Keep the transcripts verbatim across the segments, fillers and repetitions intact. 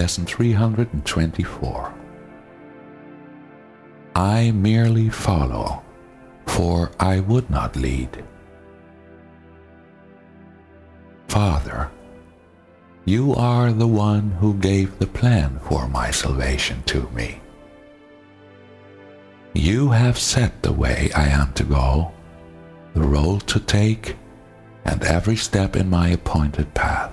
Lesson three hundred twenty-four. I merely follow, for I would not lead. Father, you are the one who gave the plan for my salvation to me. You have set the way I am to go, the road to take, and every step in my appointed path.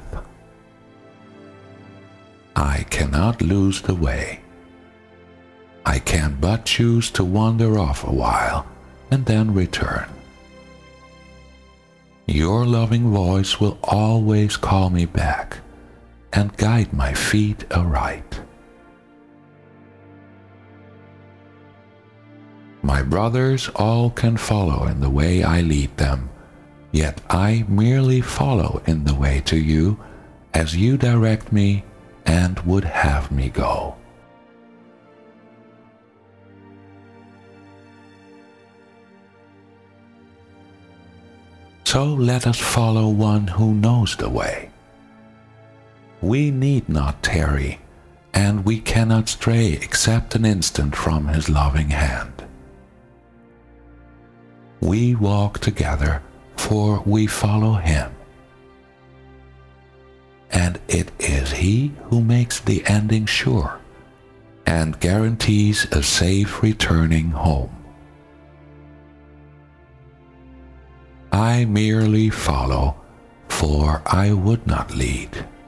I cannot lose the way. I can but choose to wander off a while and then return. Your loving voice will always call me back and guide my feet aright. My brothers all can follow in the way I lead them, yet I merely follow in the way to you as you direct me and would have me go. So let us follow one who knows the way. We need not tarry, and we cannot stray except an instant from his loving hand. We walk together, for we follow him. And it is he who makes the ending sure and guarantees a safe returning home. I merely follow, for I would not lead.